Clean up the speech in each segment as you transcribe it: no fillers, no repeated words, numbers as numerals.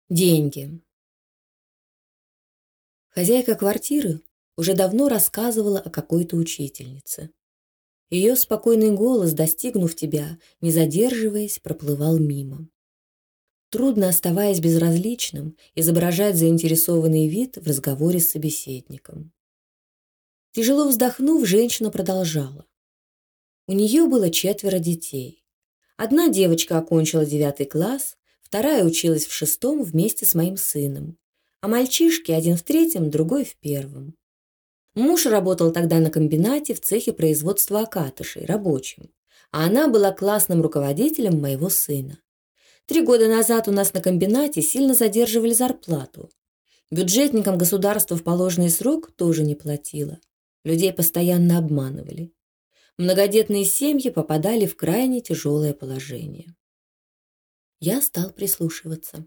Деньги. Хозяйка квартиры уже давно рассказывала о какой-то учительнице. Ее спокойный голос, достигнув тебя, не задерживаясь, проплывал мимо. Трудно, оставаясь безразличным, изображать заинтересованный вид в разговоре с собеседником. Тяжело вздохнув, женщина продолжала. У нее было 4 детей. Одна девочка окончила 9 класс, вторая училась в 6 вместе с моим сыном, а мальчишки один в 3, другой в 1. Муж работал тогда на комбинате в цехе производства окатышей, рабочим, а она была классным руководителем моего сына. 3 года назад у нас на комбинате сильно задерживали зарплату. Бюджетникам государство в положенный срок тоже не платило. Людей постоянно обманывали. Многодетные семьи попадали в крайне тяжелое положение. Я стал прислушиваться.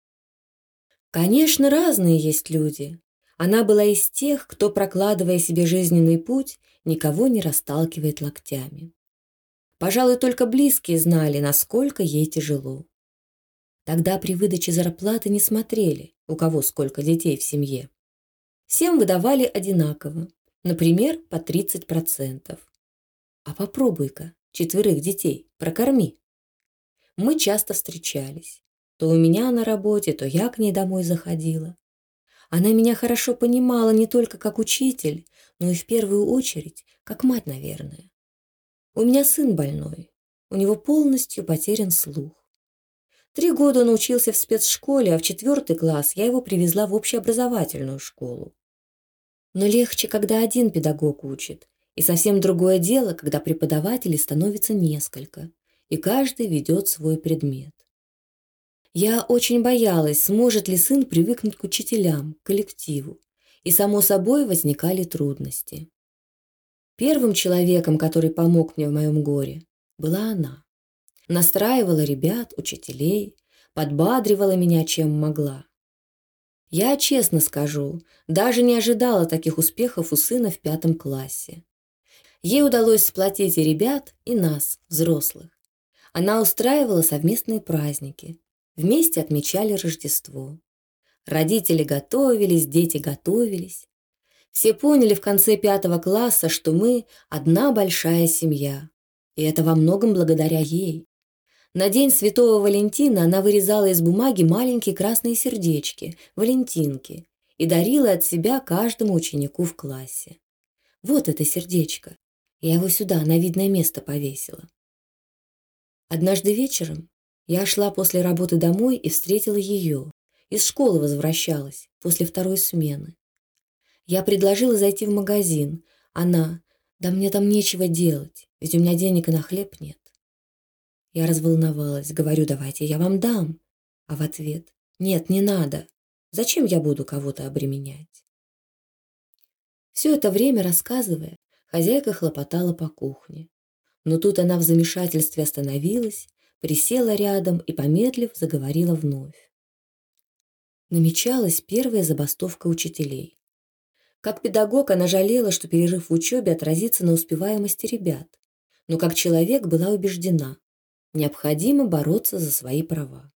Конечно, разные есть люди. Она была из тех, кто, прокладывая себе жизненный путь, никого не расталкивает локтями. Пожалуй, только близкие знали, насколько ей тяжело. Тогда при выдаче зарплаты не смотрели, у кого сколько детей в семье. Всем выдавали одинаково, например, по 30%. А попробуй-ка 4 детей прокорми. Мы часто встречались. То у меня на работе, то я к ней домой заходила. Она меня хорошо понимала не только как учитель, но и в первую очередь как мать, наверное. У меня сын больной. У него полностью потерян слух. 3 года он учился в спецшколе, а в 4 класс я его привезла в общеобразовательную школу. Но легче, когда один педагог учит, и совсем другое дело, когда преподавателей становится несколько, и каждый ведет свой предмет. Я очень боялась, сможет ли сын привыкнуть к учителям, к коллективу, и, само собой, возникали трудности. Первым человеком, который помог мне в моем горе, была она. Настраивала ребят, учителей, подбадривала меня, чем могла. Я честно скажу, даже не ожидала таких успехов у сына в 5 классе. Ей удалось сплотить и ребят, и нас, взрослых. Она устраивала совместные праздники. Вместе отмечали Рождество. Родители готовились, дети готовились. Все поняли в конце 5 класса, что мы одна большая семья. И это во многом благодаря ей. На День Святого Валентина она вырезала из бумаги маленькие красные сердечки, валентинки, и дарила от себя каждому ученику в классе. Вот это сердечко. Я его сюда, на видное место повесила. Однажды вечером я шла после работы домой и встретила ее. Из школы возвращалась, после 2 смены. Я предложила зайти в магазин. Она: «Да мне там нечего делать, ведь у меня денег и на хлеб нет». Я разволновалась, говорю: «Давайте я вам дам». А в ответ: «Нет, не надо. Зачем я буду кого-то обременять?» Все это время, рассказывая, хозяйка хлопотала по кухне. Но тут она в замешательстве остановилась, присела рядом и, помедлив, заговорила вновь. Намечалась первая забастовка учителей. Как педагог она жалела, что перерыв в учебе отразится на успеваемости ребят, но как человек была убеждена: необходимо бороться за свои права.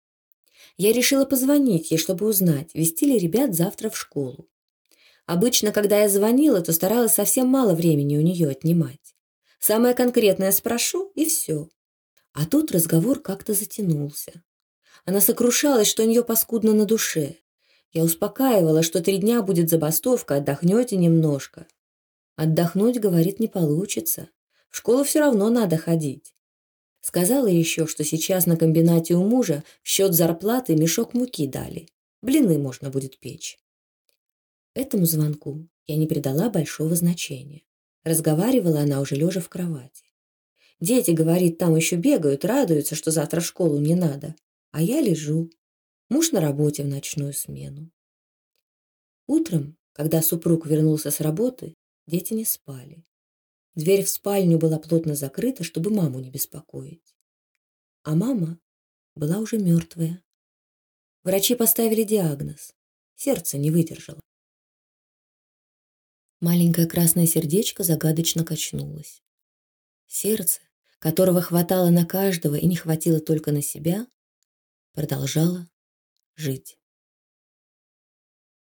Я решила позвонить ей, чтобы узнать, вести ли ребят завтра в школу. Обычно, когда я звонила, то старалась совсем мало времени у нее отнимать. Самое конкретное спрошу, и все. А тут разговор как-то затянулся. Она сокрушалась, что у нее паскудно на душе. Я успокаивала, что 3 дня будет забастовка, отдохнете немножко. Отдохнуть, говорит, не получится. В школу все равно надо ходить. Сказала еще, что сейчас на комбинате у мужа в счет зарплаты мешок муки дали. Блины можно будет печь. Этому звонку я не придала большого значения. Разговаривала она уже лежа в кровати. Дети, говорит, там еще бегают, радуются, что завтра в школу не надо. А я лежу. Муж на работе в ночную смену. Утром, когда супруг вернулся с работы, дети не спали. Дверь в спальню была плотно закрыта, чтобы маму не беспокоить. А мама была уже мертвая. Врачи поставили диагноз. Сердце не выдержало. Маленькое красное сердечко загадочно качнулось. Сердце, которого хватало на каждого и не хватило только на себя, продолжало жить.